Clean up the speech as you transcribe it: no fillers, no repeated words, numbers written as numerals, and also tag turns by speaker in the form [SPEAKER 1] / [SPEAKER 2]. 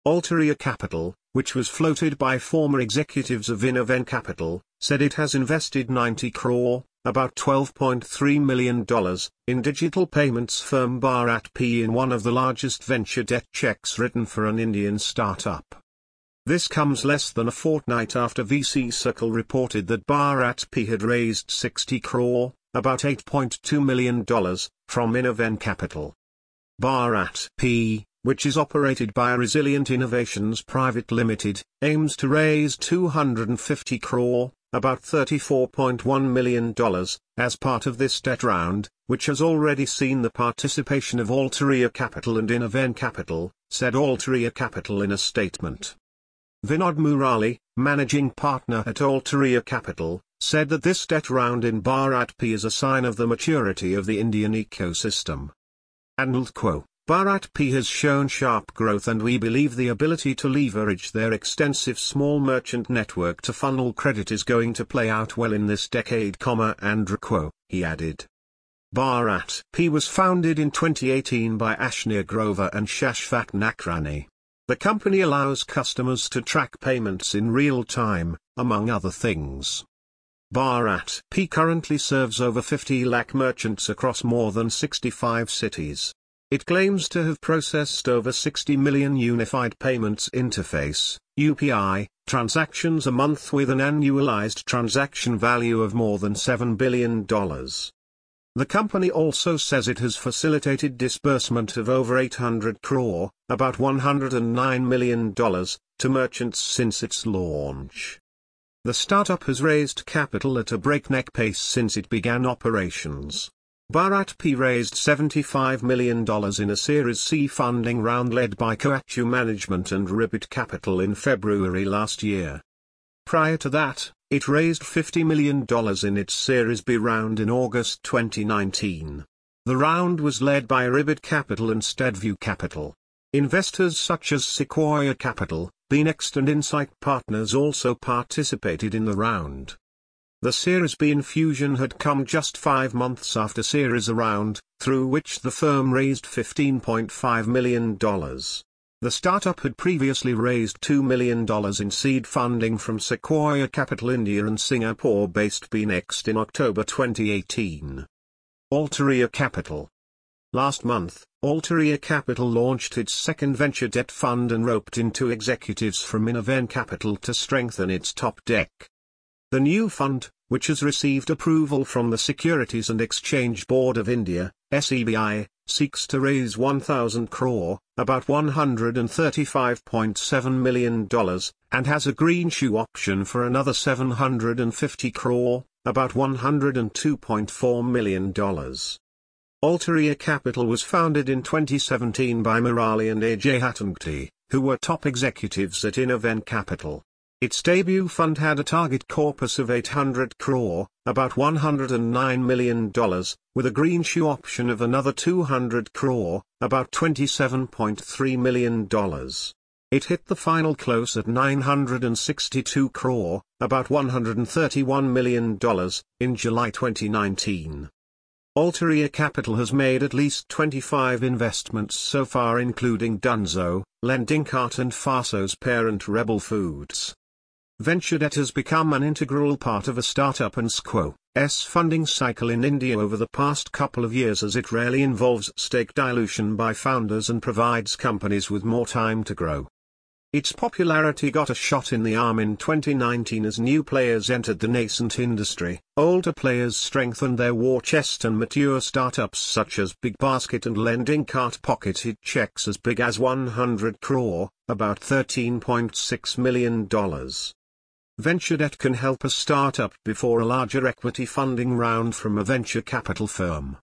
[SPEAKER 1] Altiria Capital, which was floated by former executives of Innoven Capital, said it has invested 90 crore, about $12.3 million, in digital payments firm Bharat P in one of the largest venture debt checks written for an Indian startup. This comes less than a fortnight after VC Circle reported that Bharat P had raised 60 crore, about $8.2 million, from Innoven Capital. Bharat P, which is operated by Resilient Innovations Private Limited, aims to raise 250 crore, about $34.1 million, as part of this debt round, which has already seen the participation of Altiria Capital and Innoven Capital, said Altiria Capital in a statement. Vinod Murali, managing partner at Altiria Capital, said that this debt round in Bharat P is a sign of the maturity of the Indian ecosystem. And quote, Bharat P has shown sharp growth and we believe the ability to leverage their extensive small merchant network to funnel credit is going to play out well in this decade, and he added. Bharat P was founded in 2018 by Ashneer Grover and Shashwat Nakrani. The company allows customers to track payments in real time, among other things. Bharat P currently serves over 50 lakh merchants across more than 65 cities. It claims to have processed over 60 million Unified Payments Interface (UPI) transactions a month with an annualized transaction value of more than $7 billion. The company also says it has facilitated disbursement of over 800 crore, about $109 million, to merchants since its launch. The startup has raised capital at a breakneck pace since it began operations. Bharat P raised $75 million in a Series C funding round led by Coatue Management and Ribbit Capital in February last year. Prior to that, it raised $50 million in its Series B round in August 2019. The round was led by Ribbit Capital and SteadView Capital. Investors such as Sequoia Capital, BeNext and Insight Partners also participated in the round. The Series B infusion had come just 5 months after Series A round, through which the firm raised $15.5 million. The startup had previously raised $2 million in seed funding from Sequoia Capital India and Singapore-based BeNext in October 2018. Altiria Capital. Last month, Altiria Capital launched its second venture debt fund and roped in 2 executives from Innoven Capital to strengthen its top deck. The new fund, which has received approval from the Securities and Exchange Board of India, SEBI, seeks to raise 1,000 crore, about $135.7 million, and has a greenshoe option for another 750 crore, about $102.4 million. Altiria Capital was founded in 2017 by Murali and Ajay Hattangti, who were top executives at Innoven Capital. Its debut fund had a target corpus of 800 crore, about $109 million, with a greenshoe option of another 200 crore, about $27.3 million. It hit the final close at 962 crore, about $131 million, in July 2019. Altiria Capital has made at least 25 investments so far, including Dunzo, LendingKart and Faso's parent Rebel Foods. Venture debt has become an integral part of a startup and SQO's funding cycle in India over the past couple of years, as it rarely involves stake dilution by founders and provides companies with more time to grow. Its popularity got a shot in the arm in 2019 as new players entered the nascent industry. Older players strengthened their war chest, and mature startups such as BigBasket and LendingKart pocketed checks as big as 100 crore, about $13.6 million. Venture debt can help a startup before a larger equity funding round from a venture capital firm.